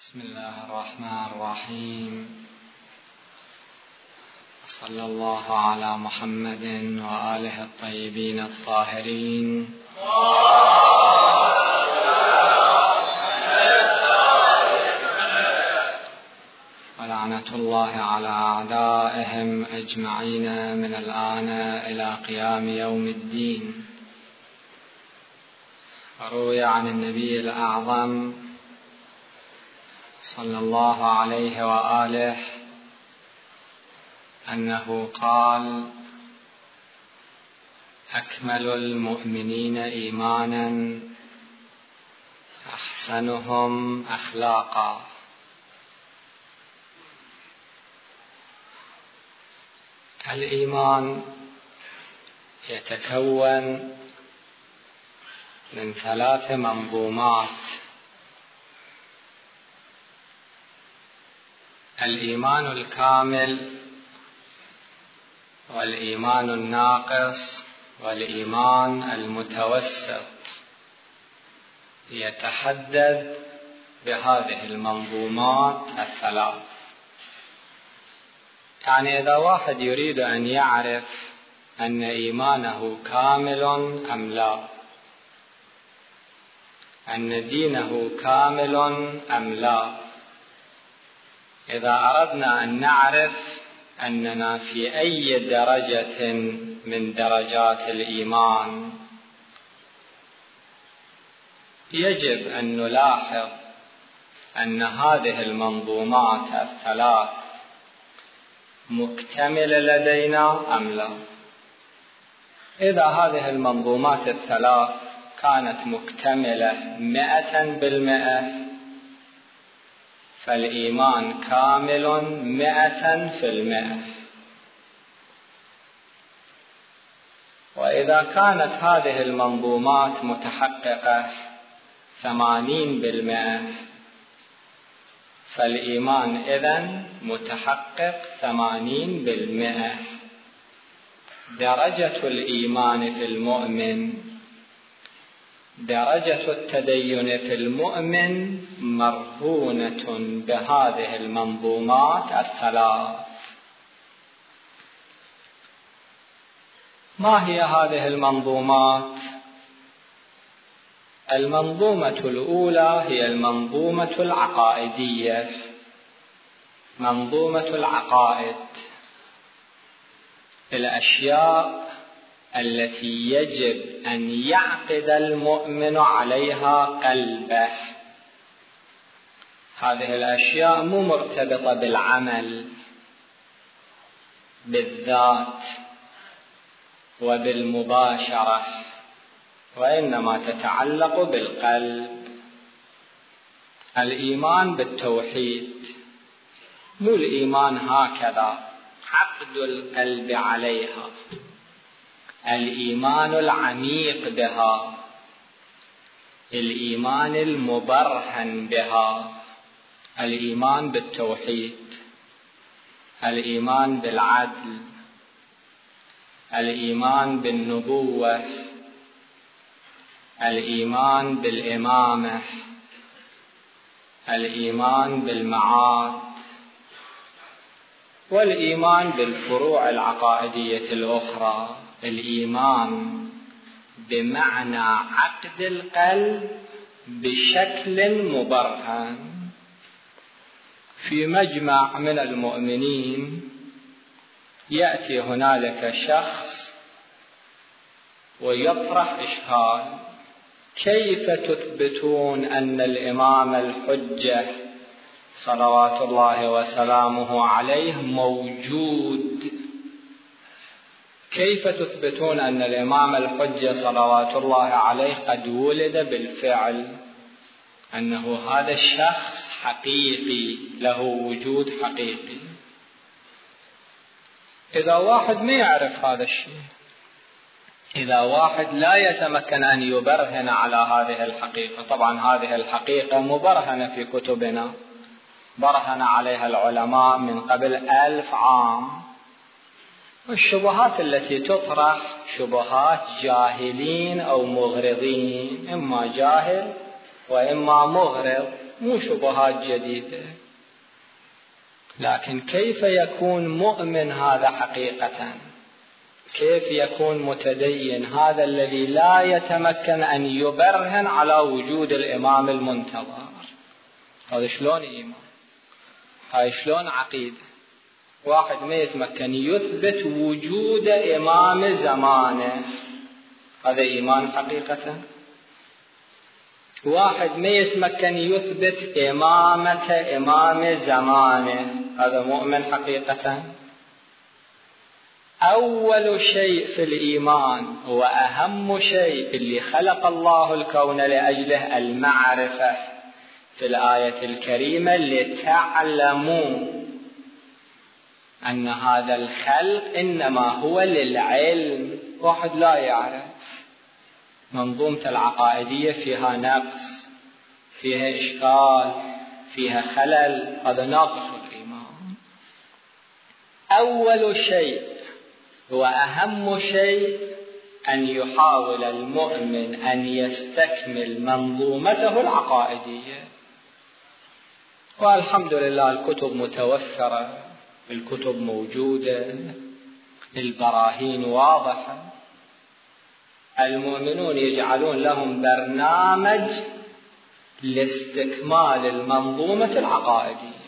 بسم الله الرحمن الرحيم. صلى الله على محمد وآله الطيبين الطاهرين ولعنة الله على أعدائهم أجمعين من الآن إلى قيام يوم الدين. روي عن النبي الأعظم صلى الله عليه وآله أنه قال: أكمل المؤمنين إيمانا أحسنهم أخلاقا. الإيمان يتكون من 3 منظومات: الإيمان الكامل، والإيمان الناقص، والإيمان المتوسط. يتحدد بهذه المنظومات 3. يعني إذا واحد يريد أن يعرف أن إيمانه كامل أم لا، أن دينه كامل أم لا، إذا أردنا أن نعرف أننا في أي درجة من درجات الإيمان، يجب أن نلاحظ أن هذه المنظومات 3 مكتملة لدينا أم لا. إذا هذه المنظومات 3 كانت مكتملة 100%، فالإيمان كامل 100%. وإذا كانت هذه المنظومات متحققة 80%، فالإيمان إذن متحقق 80%. درجة الإيمان في المؤمن، درجة التدين في المؤمن مرهونة بهذه المنظومات 3. ما هي هذه المنظومات؟ المنظومة الأولى هي المنظومة العقائدية، منظومة العقائد، الأشياء التي يجب أن يعقد المؤمن عليها قلبه. هذه الأشياء مو مرتبطة بالعمل، بالذات وبالمباشرة، وإنما تتعلق بالقلب. الإيمان بالتوحيد، مو الإيمان هكذا عقد القلب عليها، الإيمان العميق بها، الإيمان المبرهن بها، الإيمان بالتوحيد، الإيمان بالعدل، الإيمان بالنبوة، الإيمان بالإمامة، الإيمان بالمعاد، والإيمان بالفروع العقائدية الأخرى. الإيمان بمعنى عقد القلب بشكل مبرهن. في مجمع من المؤمنين يأتي هنالك شخص ويطرح إشكال: كيف تثبتون أن الإمام الحجة صلوات الله وسلامه عليه موجود؟ كيف تثبتون أن الإمام الحجة صلوات الله عليه قد ولد بالفعل، أنه هذا الشخص حقيقي، له وجود حقيقي؟ إذا واحد ما يعرف هذا الشيء، إذا واحد لا يتمكن أن يبرهن على هذه الحقيقة، طبعا هذه الحقيقة مبرهنة في كتبنا، برهن عليها العلماء من قبل 1000 عام. والشبهات التي تطرح شبهات جاهلين أو مغرضين، إما جاهل وإما مغرض، مو شبهات جديدة. لكن كيف يكون مؤمن هذا حقيقة؟ كيف يكون متدين هذا الذي لا يتمكن أن يبرهن على وجود الإمام المنتظر؟ هذا شلون إيمان؟ هاي شلون عقيدة؟ واحد ما يتمكن يثبت وجود إمام زمانه، هذا إيمان حقيقة؟ واحد ما يتمكن يثبت إمامة إمام زمانه، هذا مؤمن حقيقة؟ أول شيء في الإيمان وأهم شيء اللي خلق الله الكون لأجله المعرفة في الآية الكريمة لتعلموا أن هذا الخلق إنما هو للعلم. واحد لا يعرف، منظومة العقائدية فيها نقص، فيها إشكال، فيها خلل، هذا ناقص الإيمان. أول شيء وأهم شيء أن يحاول المؤمن أن يستكمل منظومته العقائدية. والحمد لله الكتب متوفرة، الكتب موجودة، البراهين واضحة. المؤمنون يجعلون لهم برنامج لاستكمال المنظومة العقائدية،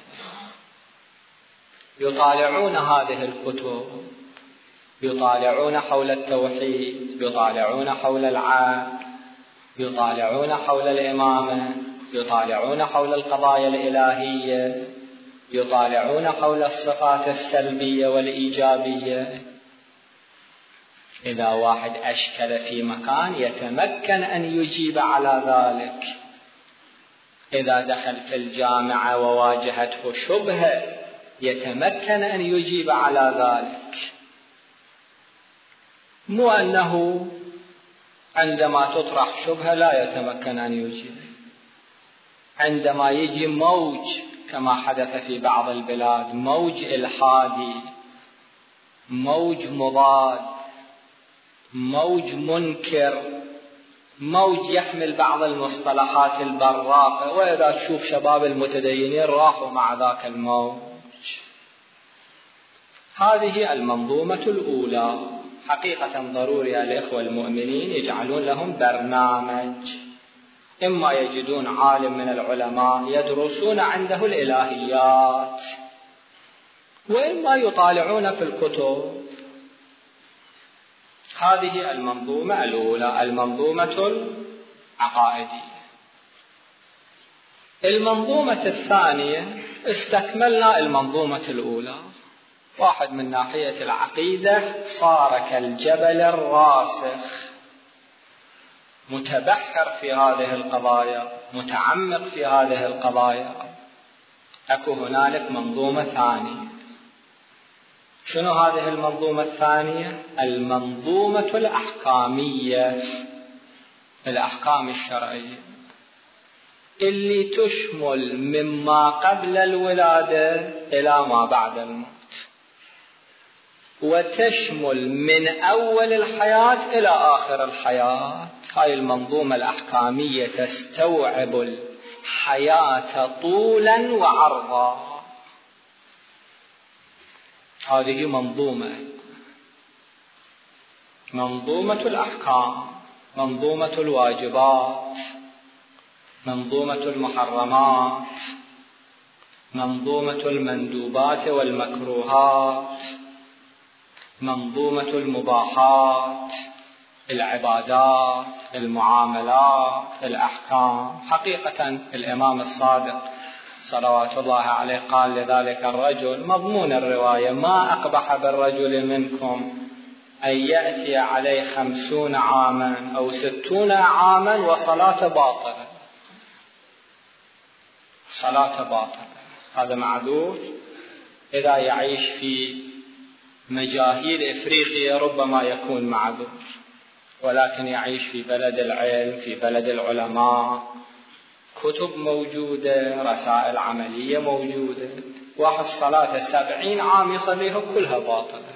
يطالعون هذه الكتب، يطالعون حول التوحيد، يطالعون حول العقل، يطالعون حول الإمامة، يطالعون حول القضايا الإلهية، يطالعون حول الصفات السلبية والإيجابية. إذا واحد أشكل في مكان يتمكن أن يجيب على ذلك. إذا دخل في الجامعة وواجهته شبهة يتمكن أن يجيب على ذلك. مو أنه عندما تطرح شبهة لا يتمكن أن يجيب. عندما يجي موج كما حدث في بعض البلاد، موج إلحادي، موج مضاد، موج منكر، موج يحمل بعض المصطلحات البراقة، وإذا تشوف شباب المتدينين راحوا مع ذاك الموج. هذه المنظومة الأولى. حقيقة ضروري الإخوة المؤمنين يجعلون لهم برنامج، إما يجدون عالم من العلماء يدرسون عنده الإلهيات، وإما يطالعون في الكتب. هذه المنظومة الأولى، المنظومة العقائدية. المنظومة الثانية استكملنا المنظومة الأولى. واحد من ناحية العقيدة صار كالجبل الراسخ، متبحر في هذه القضايا، متعمق في هذه القضايا. أكو هنالك منظومة ثانية. شنو هذه المنظومة الثانية؟ المنظومة الأحكامية، الأحكام الشرعية اللي تشمل مما قبل الولادة إلى ما بعد الموت، وتشمل من أول الحياة إلى آخر الحياة. هاي المنظومة الأحكامية تستوعب الحياة طولا وعرضا. هذه منظومة الأحكام، منظومة الواجبات، منظومة المحرمات، منظومة المندوبات والمكروهات، منظومة المباحات، العبادات، المعاملات، الأحكام. حقيقة الإمام الصادق صلوات الله عليه قال لذلك الرجل مضمون الرواية: ما أقبح بالرجل منكم أن يأتي عليه 50 عاما أو 60 عاما وصلاة باطلة. صلاة باطلة، هذا معذور. إذا يعيش في مجاهيل إفريقيا ربما يكون معذور، ولكن يعيش في بلد العلم، في بلد العلماء، كتب موجودة، رسائل عملية موجودة. واحد صلاة 70 عام يصليها كلها باطلة،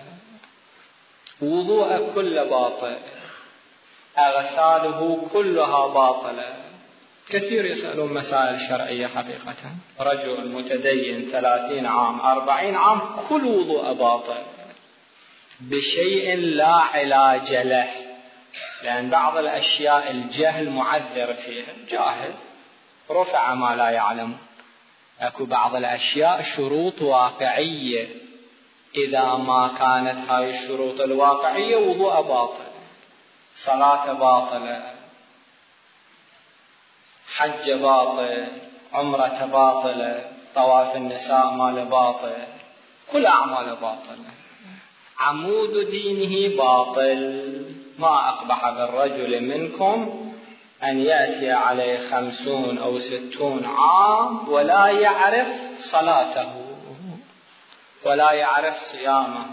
وضوءه كله باطل، أغساله كلها باطلة، كثير يسألون مسائل شرعية حقيقة. رجل متدين 30 عام 40 عام كل وضوء باطل بشيء لا علاج له، لأن بعض الأشياء الجهل معذر فيها، جاهل رفع ما لا يعلم. أكو بعض الأشياء شروط واقعية، إذا ما كانت هاي الشروط الواقعية وضوء باطل، صلاة باطلة، حج باطل، عمرة باطلة، طواف النساء مال باطل، كل أعمال باطلة، عمود دينه باطل. ما أقبح بالرجل منكم أن يأتي عليه 50 أو 60 عام ولا يعرف صلاته ولا يعرف صيامه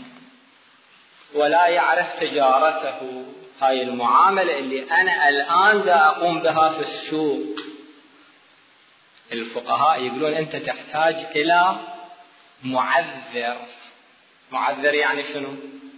ولا يعرف تجارته. هاي المعاملة اللي أنا الآن دا أقوم بها في السوق. الفقهاء يقولون أنت تحتاج إلى معذر. معذر يعني شنو؟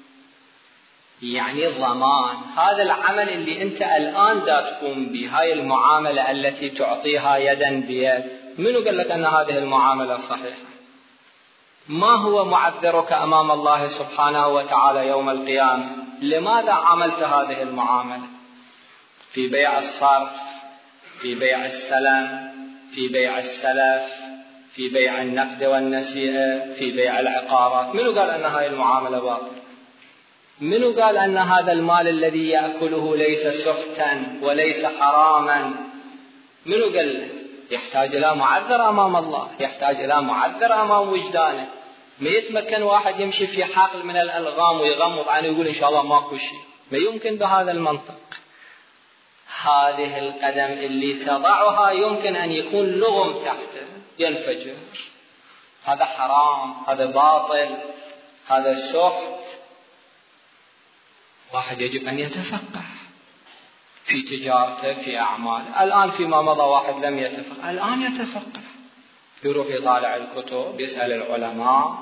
يعني ضمان. هذا العمل اللي أنت الآن دا تقوم به، هاي المعاملة التي تعطيها يدا بيد، منو قال لك أن هذه المعاملة صحيحة؟ ما هو معذرك أمام الله سبحانه وتعالى يوم القيامة؟ لماذا عملت هذه المعاملة؟ في بيع الصرف، في بيع السلم، في بيع السلف، في بيع النقد والنسيئة، في بيع العقارات. منو قال أن هذه المعاملة باطلة؟ منو قال أن هذا المال الذي يأكله ليس سفتا وليس حراما؟ منو قال؟ يحتاج إلى معذر أمام الله، يحتاج إلى معذر أمام وجدانه. ما يتمكن واحد يمشي في حقل من الألغام ويغمض عنه ويقول إن شاء الله ماكو شيء، ما يمكن بهذا المنطق. هذه القدم اللي تضعها يمكن أن يكون لغم تحته ينفجر. هذا حرام، هذا باطل، هذا سخط. واحد يجب أن يتفقه في تجارته، في أعماله. الآن فيما مضى واحد لم يتفقه، الآن يتفقه، يروح يطالع الكتب، يسأل العلماء،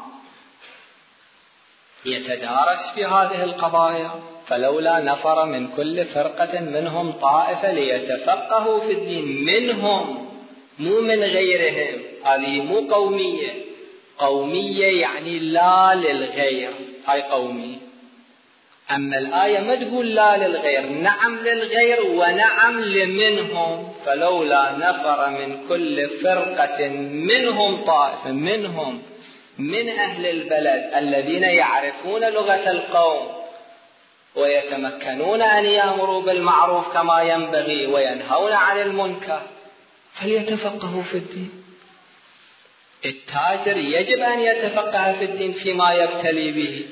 يتدارس في هذه القضايا. فلولا نفر من كل فرقة منهم طائفة ليتفقهوا في الدين. منهم، مو من غيرهم. هذه مو قومية. قومية يعني لا للغير، هاي قومية. أما الآية ما تقول لا للغير، نعم للغير ونعم لمنهم. فلولا نفر من كل فرقة منهم طائفة، منهم من أهل البلد الذين يعرفون لغة القوم ويتمكنون أن يأمروا بالمعروف كما ينبغي وينهون عن المنكر، فليتفقهوا في الدين. التاجر يجب أن يتفقه في الدين فيما يبتلي به.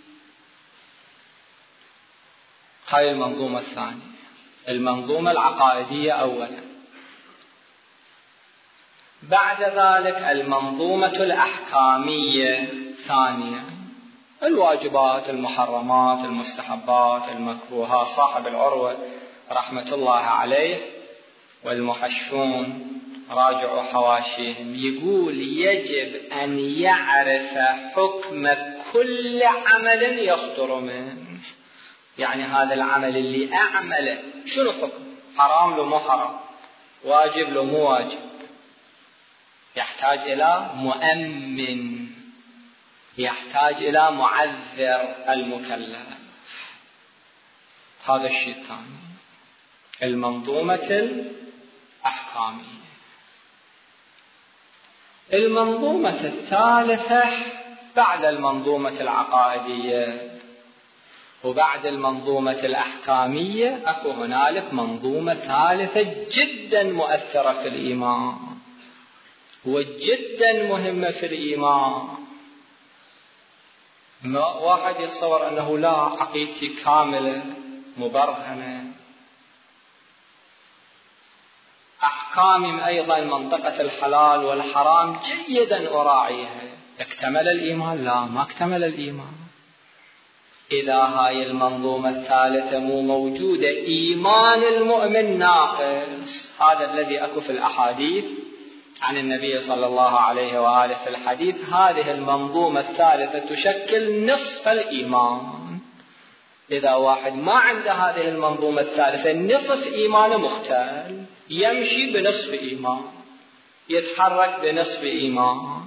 هاي المنظومة الثانية، المنظومة العقائدية أولا. بعد ذلك المنظومة الأحكامية ثانيا، الواجبات، المحرمات، المستحبات، المكروهات. صاحب العروة رحمة الله عليه والمحشون راجعوا حواشيهم يقول يجب أن يعرف حكم كل عمل يصدر منه. يعني هذا العمل اللي أعمله شنو حكم؟ حرام لو مو حرام، واجب لو مو واجب. يحتاج إلى مؤمن، يحتاج إلى معذر المكلف. هذا الشيء الثاني، المنظومة الأحكامية. المنظومة الثالثة بعد المنظومة العقائدية وبعد المنظومة الأحكامية أكو هنالك منظومة ثالثة جدا مؤثرة في الإيمان وجدا مهمة في الإيمان. واحد يتصور أنه لا، عقيدتي كاملة مبرهنة. أحكامي أيضا منطقة الحلال والحرام جيدا أراعيها. اكتمل الإيمان؟ لا، ما اكتمل الإيمان. إذا هاي المنظومة الثالثة مو موجودة إيمان المؤمن ناقص. هذا الذي أكو في الأحاديث عن النبي صلى الله عليه وآله في الحديث. هذه المنظومة الثالثة تشكل نصف الإيمان. إذا واحد ما عنده هذه المنظومة الثالثة نصف إيمانه مختل. يمشي بنصف إيمان، يتحرك بنصف إيمان.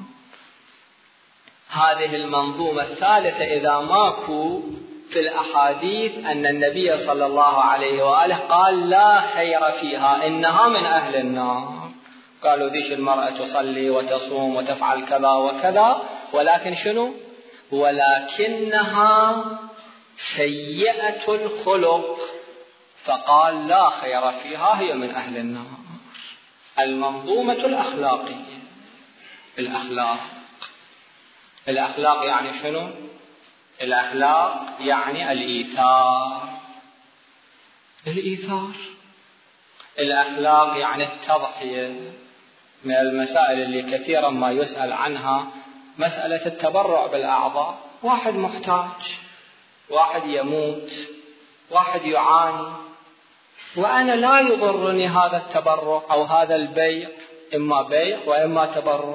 هذه المنظومة الثالثة إذا ماكو في الأحاديث أن النبي صلى الله عليه وآله قال لا خير فيها، إنها من أهل النار. قالوا ذيش المرأة تصلي وتصوم وتفعل كذا وكذا، ولكن شنو؟ ولكنها سيئة الخلق، فقال لا خير فيها، هي من أهل النار. المنظومة الأخلاقية. الأخلاق يعني شنو؟ الأخلاق يعني الإيثار. الأخلاق يعني التضحية. من المسائل اللي كثيرا ما يسأل عنها مسألة التبرع بالأعضاء. واحد محتاج، واحد يموت، واحد يعاني، وأنا لا يضرني هذا التبرع أو هذا البيع، إما بيع وإما تبرع،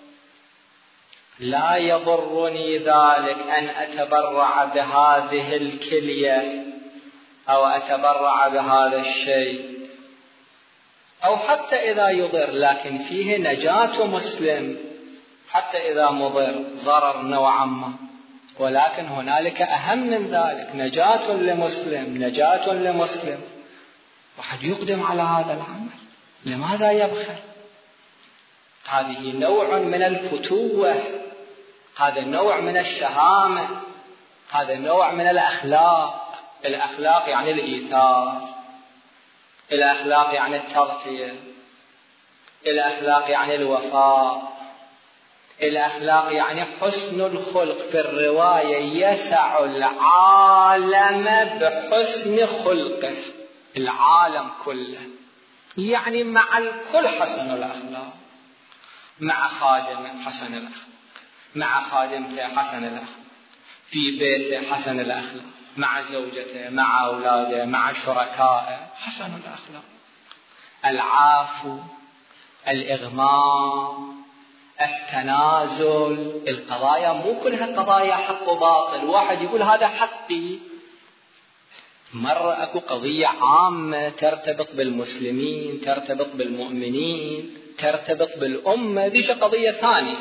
لا يضرني ذلك أن أتبرع بهذه الكلية أو أتبرع بهذا الشيء، أو حتى إذا يضر لكن فيه نجاة مسلم، حتى إذا مضر ضرر نوعا ما، ولكن هنالك أهم من ذلك، نجاة لمسلم. واحد يقدم على هذا العمل، لماذا يبخل؟ هذه نوع من الفتوة، هذا نوع من الشهامة، هذا نوع من الأخلاق. الأخلاق يعني الإيثار، الأخلاق يعني التضحية، الأخلاق يعني الوفاء، الأخلاق يعني حسن الخلق. في الرواية يسع العالم بحسن خلقه، العالم كله، يعني مع الكل حسن الأخلاق، مع خادمه حسن الأخلاق، مع خادمته حسن الأخلاق، في بيته حسن الأخلاق، مع زوجته، مع أولاده، مع شركائه حسن الأخلاق. العفو، الإغماء، التنازل. القضايا مو كلها قضايا حق وباطل، واحد يقول هذا حقي. مرة أكو قضية عامة ترتبط بالمسلمين، ترتبط بالمؤمنين، ترتبط بالأمة، ذيش قضية ثانية،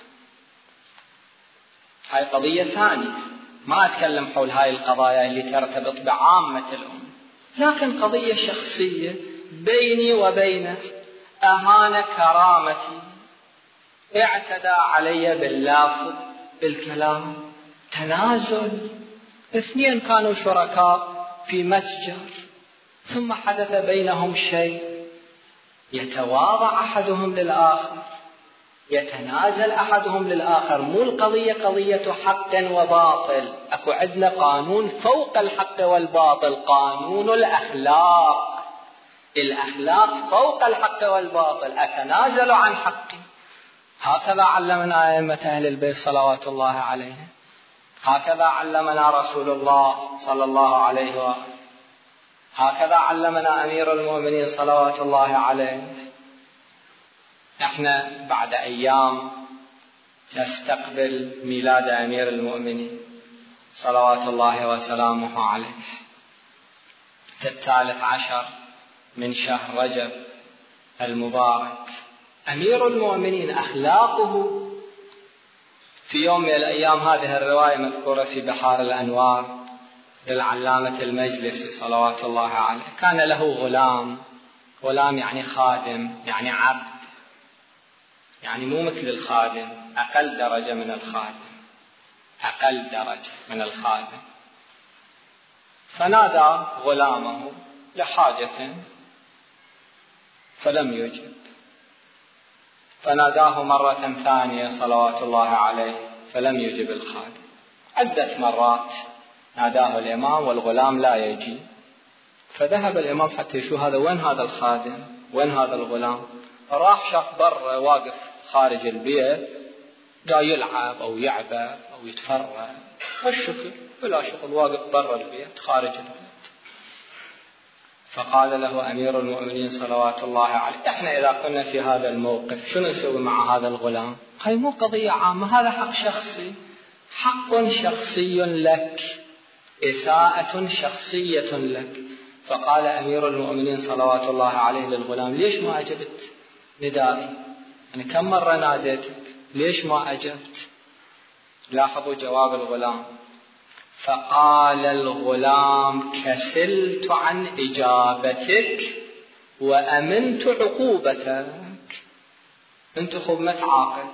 هاي قضية ثانية. ما أتكلم حول هاي القضايا اللي ترتبط بعامة الأمة، لكن قضية شخصية بيني وبينه، أهان كرامتي، اعتدى علي باللفظ بالكلام، تنازل. اثنين كانوا شركاء في متجر، ثم حدث بينهم شيء، يتواضع أحدهم للآخر، يتنازل أحدهم للآخر. مو القضية قضية حق وباطل، أكو عندنا قانون فوق الحق والباطل، قانون الأخلاق. الأخلاق فوق الحق والباطل، أتنازل عن حقي. هكذا علمنا أئمة أهل البيت صلوات الله عليهم، هكذا علمنا رسول الله صلى الله عليه وآله، هكذا علمنا أمير المؤمنين صلوات الله عليه. احنا بعد أيام نستقبل ميلاد أمير المؤمنين صلوات الله وسلامه عليه في 13 من شهر رجب المبارك. أمير المؤمنين أخلاقه في يوم من الأيام، هذه الرواية مذكورة في بحار الأنوار للعلامة المجلسي صلوات الله عليه. كان له غلام يعني خادم، يعني عبد، يعني مو مثل الخادم، أقل درجة من الخادم. فنادى غلامه لحاجة فلم يجب، فناداه مرة ثانية صلوات الله عليه فلم يجب الخادم. عدة مرات ناداه الإمام والغلام لا يجي، فذهب الإمام حتى يشوف هذا، وين هذا الخادم، وين هذا الغلام. راح شاف برا واقف خارج البيت، دا يلعب أو يعبث أو يتفرج، والشكل بلا شغل، واقف برا البيت خارج البيت. فقال له أمير المؤمنين صلوات الله عليه: احنا إذا كنا في هذا الموقف شنو نسوي مع هذا الغلام؟ هاي مو قضية عامة، هذا حق شخصي، حق شخصي لك، إساءة شخصية لك. فقال أمير المؤمنين صلوات الله عليه للغلام: ليش ما أجبت ندائي؟ يعني كم مرة ناديتك، ليش ما أجبت؟ لاحظوا جواب الغلام. فقال الغلام: كسلت عن إجابتك وأمنت عقوبتك. أنت خب ما تعاقب،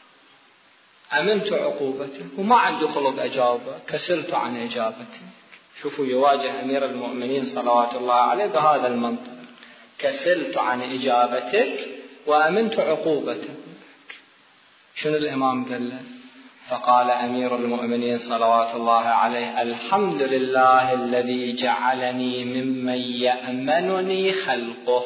أمنت عقوبتك وما عنده خلق أجابة، كسلت عن إجابتك. شوفوا يواجه أمير المؤمنين صلوات الله عليه بهذا المنطق: كسلت عن إجابتك وأمنت عقوبتك. شنو الإمام قال له؟ فقال أمير المؤمنين صلوات الله عليه: الحمد لله الذي جعلني ممن يأمنني خلقه.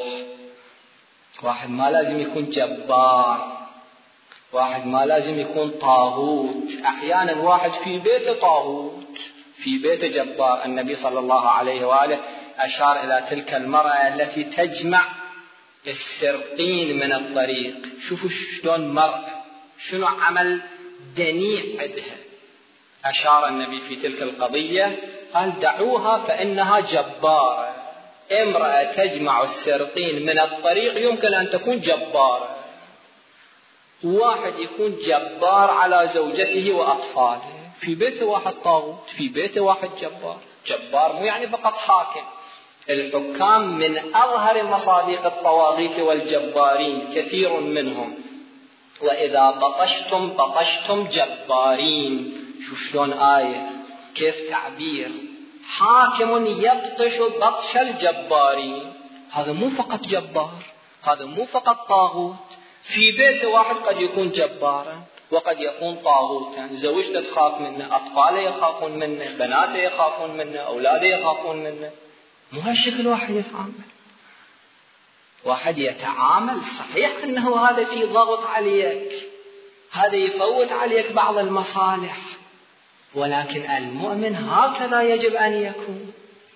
واحد ما لازم يكون جبار، واحد ما لازم يكون طاغوت. أحيانا واحد في بيته طاغوت، في بيته جبار. النبي صلى الله عليه وآله أشار إلى تلك المرأة التي تجمع السرقين من الطريق. شوفوا شلون مرأة، شنو عمل دنيء عندها. أشار النبي في تلك القضية قال: دعوها فإنها جبارة. امرأة تجمع السرقين من الطريق يمكن أن تكون جبارة. واحد يكون جبار على زوجته وأطفاله، في بيته واحد طاغوت، في بيته واحد جبار. جبار مو يعني فقط حاكم. الحكام من أظهر مصادق الطواغيت والجبارين، كثير منهم. وإذا بطشتم بطشتم جبارين. شوف شلون آية، كيف تعبير. حاكم يبطش بطش الجبارين. هذا مو فقط جبار، هذا مو فقط طاغوت. في بيت واحد قد يكون جبارا وقد يكون طاغوتا. زوجته تخاف منه، أطفاله يخافون منه، بناته يخافون منه، أولاده يخافون منه. مو هالشكل واحد يتعامل. واحد يتعامل صحيح أنه هذا في ضغط عليك، هذا يفوت عليك بعض المصالح، ولكن المؤمن هكذا يجب أن يكون.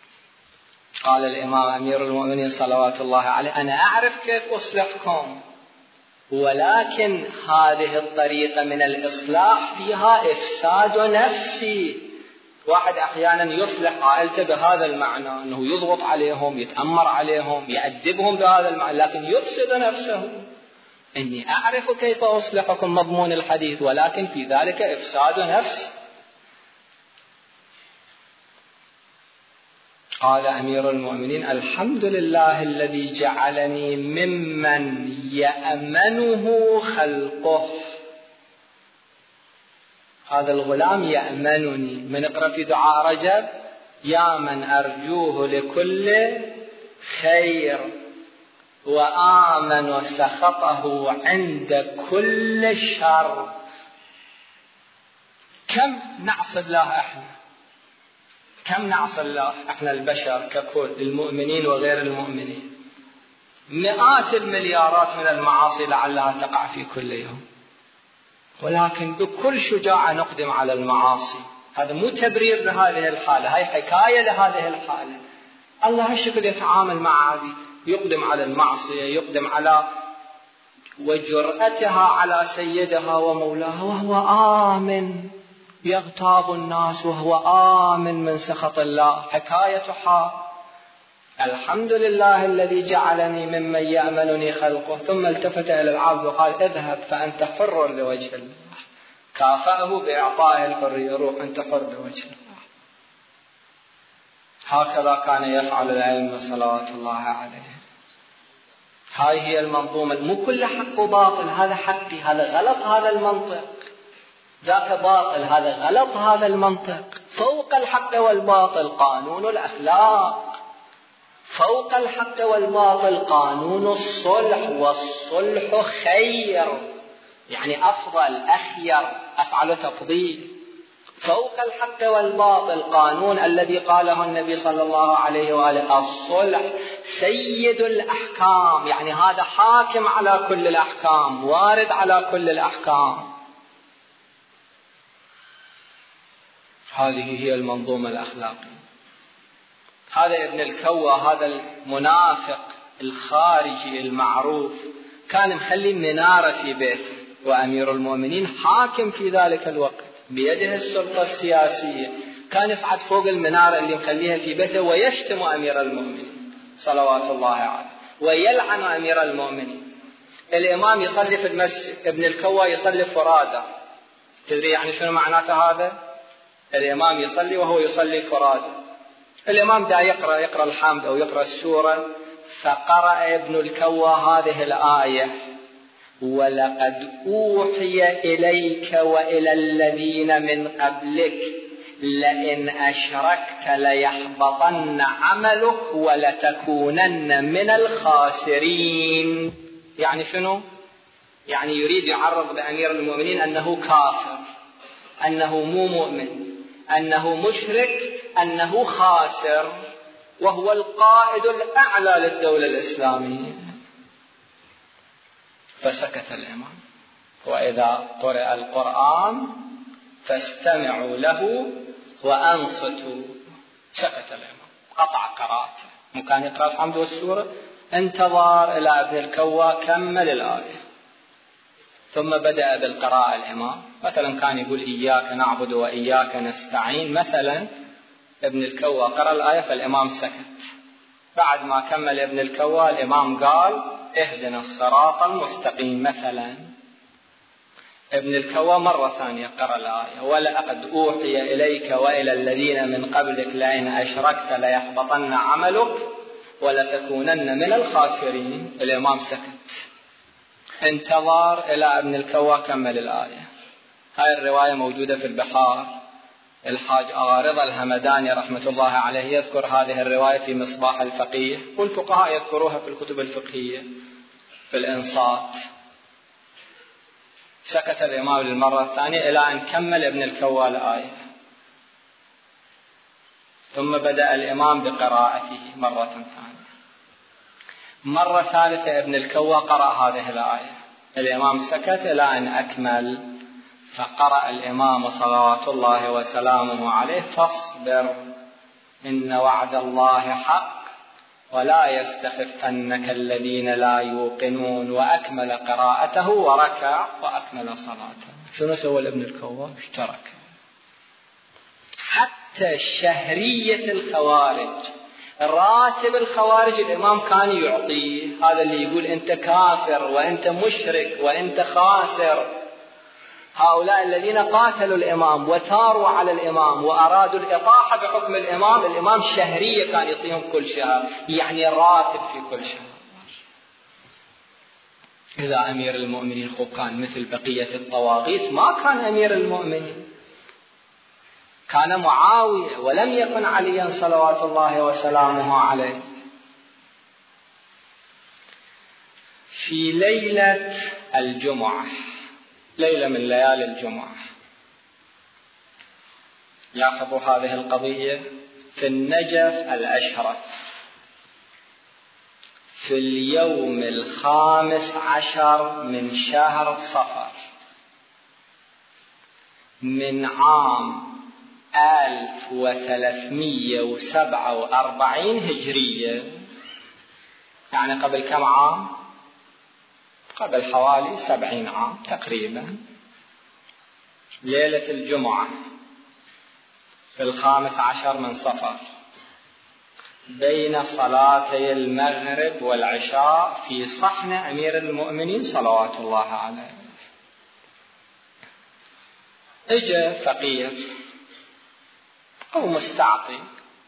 قال الإمام أمير المؤمنين صلوات الله عليه: أنا أعرف كيف أصلحكم، ولكن هذه الطريقة من الإصلاح فيها إفساد نفسي. واحد أحيانا يصلح عائلته بهذا المعنى، أنه يضغط عليهم، يتأمر عليهم، يأدبهم بهذا المعنى، لكن يفسد نفسه. إني أعرف كيف أصلحكم مضمون الحديث، ولكن في ذلك إفساد نفس. قال أمير المؤمنين: الحمد لله الذي جعلني ممن يأمنه خلقه. هذا الغلام يأمنني. من اقرأ في دعاء رجب: يا من أرجوه لكل خير وآمن سخطه عند كل شر. كم نعصي الله احنا، كم نعصي الله احنا البشر ككل، المؤمنين وغير المؤمنين. مئات المليارات من المعاصي لعلها تقع في كل يوم، ولكن بكل شجاعة نقدم على المعاصي. هذا مو تبرير لهذه الحالة، هاي حكاية لهذه الحالة. الله هالشكل يتعامل مع عبيد، يقدم على المعصية، يقدم على وجرأتها على سيدها ومولاها، وهو آمن. يغتاب الناس وهو آمن من سخط الله. حكاية حال. الحمد لله الذي جعلني ممن يأمنني خلقه. ثم التفت إلى العبد وقال: اذهب فأنت حر لوجه الله. كافأه بإعطائه الحرية: روح أنت حر لوجه الله. هكذا كان يفعل الأئمة صلوات الله عليه. هاي هي المنظومة. مو كل حق وباطل، هذا حقي، هذا غلط، هذا المنطق، ذاك باطل، هذا غلط، هذا المنطق. فوق الحق والباطل قانون الأخلاق، فوق الحق والباطل قانون الصلح، والصلح خير، يعني أفضل، أخير، أفعل تفضيل. فوق الحق والباطل قانون الذي قاله النبي صلى الله عليه وآله: الصلح سيد الأحكام، يعني هذا حاكم على كل الأحكام، وارد على كل الأحكام. هذه هي المنظومة الأخلاقية. هذا ابن الكوى، هذا المنافق الخارجي المعروف، كان مخلي منارة في بيته، وأمير المؤمنين حاكم في ذلك الوقت، بيده السلطة السياسية. كان يصعد فوق المنارة اللي مخليها في بيته ويشتم أمير المؤمنين صلوات الله عليه ويلعن أمير المؤمنين. الإمام يصلي في المسجد، ابن الكوى يصلي فرادى. تدري يعني شنو معناته هذا؟ الإمام يصلي وهو يصلي فرادى. الإمام دا يقرأ الحمد أو يقرأ السورة، فقرأ ابن الكوى هذه الآية: ولقد أوحي إليك وإلى الذين من قبلك لئن أشركت ليحبطن عملك ولتكونن من الخاسرين. يعني شنو؟ يعني يريد يعرض بأمير المؤمنين أنه كافر، أنه مو مؤمن، أنه مشرك، أنه خاسر، وهو القائد الأعلى للدولة الإسلامية. فسكت الإمام: وإذا قرأ القرآن فاستمعوا له وأنصتوا. سكت الإمام، قطع قراءته، مكان يقرأ الحمد والسورة انتظر إلى ابن الكوى كمل الآية، ثم بدأ بالقراءة الإمام. مثلا كان يقول إياك نعبد وإياك نستعين مثلا، ابن الكوى قرأ الآية فالإمام سكت. بعد ما كمل ابن الكوى الإمام قال: اهدنا الصراط المستقيم مثلا. ابن الكوى مرة ثانية قرأ الآية: ولقد أوحي إليك وإلى الذين من قبلك لئن أشركت ليحبطن عملك ولتكونن من الخاسرين. الإمام سكت، انتظر إلى ابن الكوى كمل الآية. هاي الرواية موجودة في البحار. الحاج آغا رضا الهمداني رحمة الله عليه يذكر هذه الرواية في مصباح الفقيه، والفقهاء يذكروها في الكتب الفقهية في الإنصات. سكت الإمام للمرة الثانية إلى أن كمل ابن الكوى الآية، ثم بدأ الإمام بقراءته مرة ثانية. مرة ثالثة ابن الكوى قرأ هذه الآية، الإمام سكت إلى أن أكمل، فقرأ الإمام صلوات الله وسلامه عليه: فاصبر إن وعد الله حق ولا يستخفنك الذين لا يوقنون. وأكمل قراءته وركع وأكمل صلاته. شنو سوى ابن الكوى؟ اشترك. حتى شهرية الخوارج، راتب الخوارج الإمام كان يعطيه، هذا اللي يقول أنت كافر وأنت مشرك وأنت خاسر. هؤلاء الذين قاتلوا الإمام وثاروا على الإمام وأرادوا الإطاحة بحكم الإمام، الإمام شهرية كان يعطيهم كل شهر، يعني راتب في كل شهر. إذا أمير المؤمنين كان مثل بقية الطواغيت ما كان أمير المؤمنين، كان معاوية ولم يكن عليا صلوات الله وسلامه عليه. في ليلة الجمعة، ليلة من ليالي الجمعة، لاحظوا هذه القضية، في النجف الأشرف في اليوم 15 من شهر صفر من عام 1347 هجرية، يعني قبل كم عام؟ قبل حوالي 70 عام تقريبا. ليلة الجمعة في 15 من صفر بين صلاتي المغرب والعشاء في صحن أمير المؤمنين صلوات الله عليه، اجى فقير أو مستعطي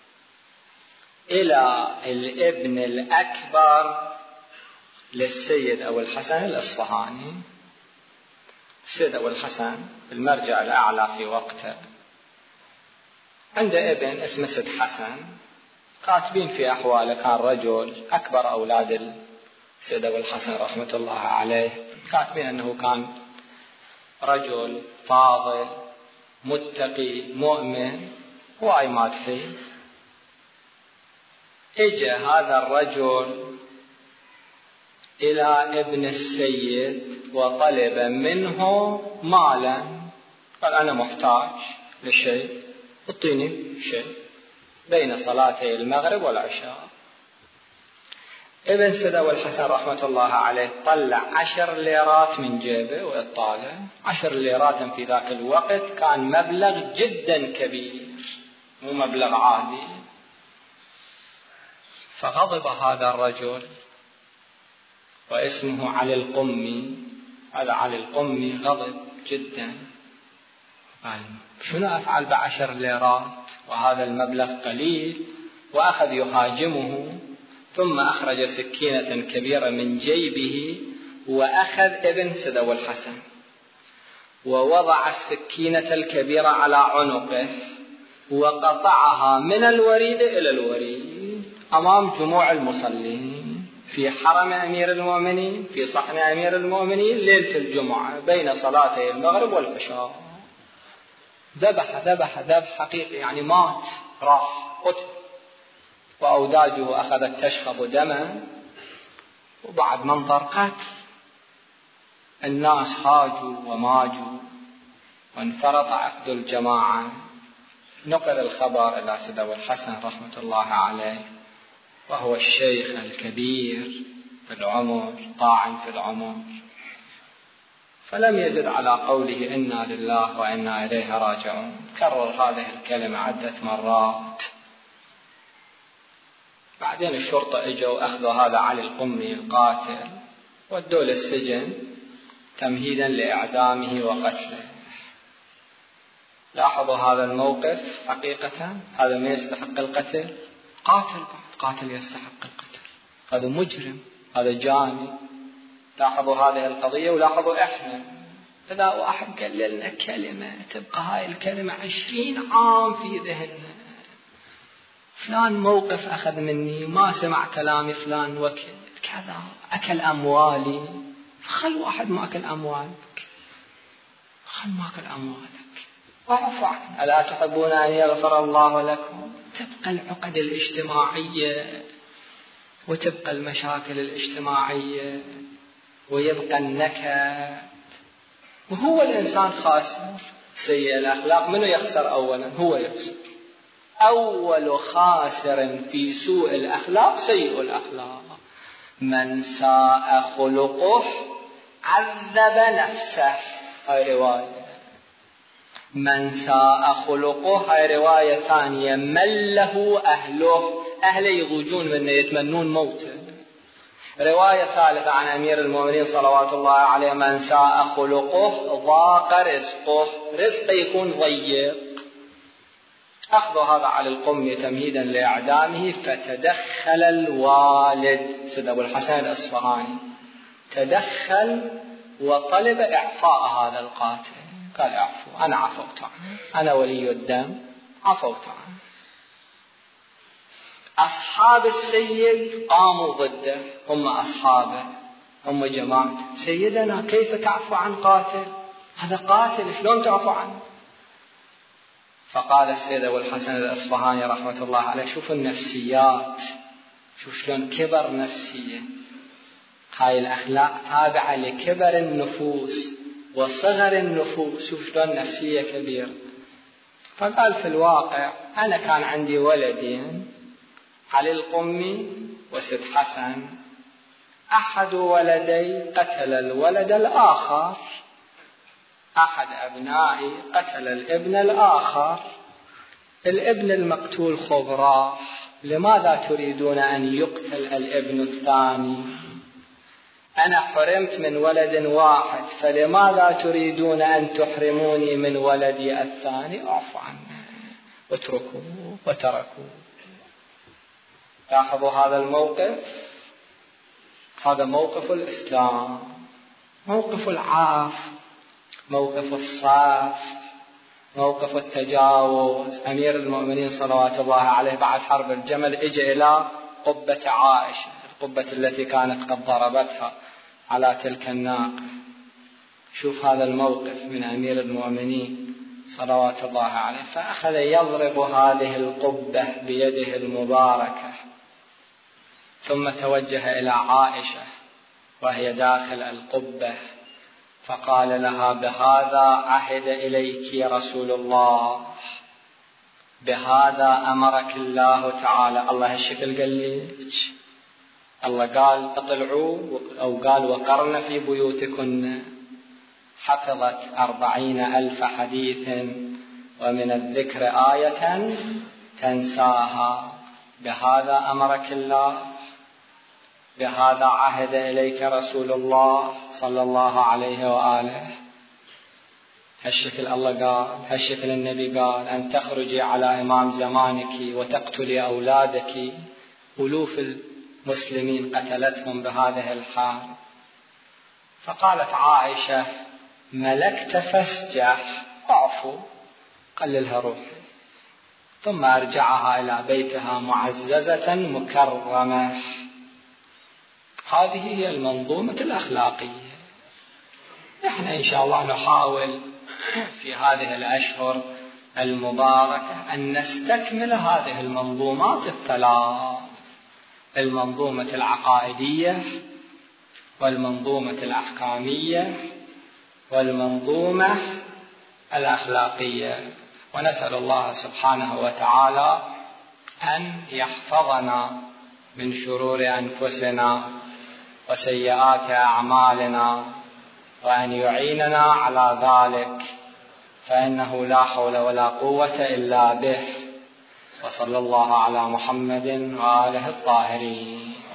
إلى الابن الأكبر للسيد أبو الحسن الإصفهاني. السيد أبو الحسن المرجع الأعلى في وقته، عنده ابن اسمه سيد حسن، كاتبين في أحواله كان رجل أكبر أولاد السيد أبو الحسن رحمة الله عليه، كاتبين أنه كان رجل فاضل متقي مؤمن واي مادحي. اجى هذا الرجل إلى ابن السيد وطلب منه مالا، قال أنا محتاج لشيء، اعطيني شيء بين صلاتي المغرب والعشاء. ابن سيد أبو الحسن رحمة الله عليه طلع 10 ليرات من جيبه وإطاله. 10 ليرات في ذاك الوقت كان مبلغ جدا كبير، مو مبلغ عادي. فغضب هذا الرجل واسمه علي القمي، هذا علي القمي غضب جدا، قال شنو أفعل ب10 ليرات وهذا المبلغ قليل، وأخذ يهاجمه. ثم أخرج سكينة كبيرة من جيبه وأخذ ابن سدو الحسن ووضع السكينة الكبيرة على عنقه وقطعها من الوريد إلى الوريد أمام جموع المصلين في حرم أمير المؤمنين، في صحن أمير المؤمنين ليلة الجمعة بين صلاتي المغرب والعشاء. ذبح حقيقي، يعني مات، راح قتل، وأوداجه أخذت تشخب دما. وبعد منظر قتل الناس هاجوا وماجوا وانفرط عقد الجماعة. نقل الخبر إلى سدو الحسن رحمة الله عليه، وهو الشيخ الكبير في العمر، طاعن في العمر، فلم يزد على قوله إنا لله وإنا إليه راجعون. كرر هذه الكلمة عدة مرات. بعدين الشرطة اجوا أخذوا هذا علي القمي القاتل ودوه للسجن تمهيدا لإعدامه وقتله. لاحظوا هذا الموقف، حقيقة هذا ما يستحق القتل، قاتل يستحق القتل، هذا مجرم، هذا جاني. لاحظوا هذه القضية، ولاحظوا إحنا إذا واحد قال لنا كلمة تبقى هاي الكلمة 20 عام في ذهننا. فلان موقف أخذ مني، ما سمع كلامي فلان وقت كذا، أكل أموالي، فخل واحد ما أكل أموالك، خل ما أكل أموالك واعف عنه. ألا تحبون أن يغفر الله لكم؟ تبقى العقد الاجتماعية وتبقى المشاكل الاجتماعية ويبقى النكد، وهو الإنسان خاسر. سيء الأخلاق منه يخسر أولا؟ هو يخسر. أول خاسر في سوء الأخلاق سيء الأخلاق. من ساء خلقه عذب نفسه، هاي رواية. من ساء خلقه، هاي رواية ثانية، مله أهله يضوجون منه، يتمنون موته. رواية ثالثة عن أمير المؤمنين صلوات الله عليه، من ساء خلقه ضاق رزقه يكون ضيق. أخذوا هذا على القمي تمهيدا لإعدامه، فتدخل الوالد سيد الحسن الأصفهاني، تدخل وطلب إعفاء هذا القاتل. قال اعفو، أنا عفوت عنه، أنا ولي الدم، عفوت عنه. أصحاب السيد قاموا ضده، هم أصحابه، هم جماعة سيدنا، كيف تعفو عن قاتل؟ هذا قاتل، شلون تعفو عنه؟ فقال السيد أبو الحسن الأصفهاني رحمة الله عليه، شوف النفسيات، شوف شلون كبر نفسية. هاي الأخلاق تابعة لكبر النفوس وصغر النفوس، شوف شلون نفسية كبيرة. فقال في الواقع أنا كان عندي ولدين، علي القمي وسيد حسن، أحد ولدي قتل الولد الآخر، أحد أبنائي قتل الابن الآخر، الابن المقتول خضراء، لماذا تريدون أن يقتل الابن الثاني؟ أنا حرمت من ولد واحد، فلماذا تريدون أن تحرموني من ولدي الثاني؟ اعفوا عنه واتركوه، وتركوه. لاحظوا هذا الموقف، هذا موقف الإسلام، موقف العفو، موقف الصف، موقف التجاوز. أمير المؤمنين صلوات الله عليه بعد حرب الجمل اجى إلى قبة عائشة، القبة التي كانت قد ضربتها على تلك الناقة. شوف هذا الموقف من أمير المؤمنين صلوات الله عليه، فأخذ يضرب هذه القبة بيده المباركة، ثم توجه إلى عائشة وهي داخل القبة، فقال لها بهذا عهد إليك رسول الله، بهذا أمرك الله تعالى. الله هالشكل قال لك، الله قال اطلعوا، أو قال وقرن في بيوتكن. حفظت 40,000 حديث ومن الذكر آية تنساها؟ بهذا أمرك الله، بهذا عهد إليك رسول الله صلى الله عليه وآله. هالشكل الله قال، هالشكل النبي قال أن تخرجي على إمام زمانك وتقتلي أولادك. ألوف المسلمين قتلتهم بهذه الحال. فقالت عائشة: ملكت فاسجح، اعفو، قللها روحي. ثم أرجعها إلى بيتها معززة مكرمة. هذه هي المنظومة الأخلاقية. نحن إن شاء الله نحاول في هذه الأشهر المباركة أن نستكمل هذه المنظومات الثلاث: المنظومة العقائدية، والمنظومة الأحكامية، والمنظومة الأخلاقية. ونسأل الله سبحانه وتعالى أن يحفظنا من شرور أنفسنا وسيئات أعمالنا، وأن يعيننا على ذلك، فإنه لا حول ولا قوة إلا به. وصلى الله على محمد وآله الطاهرين.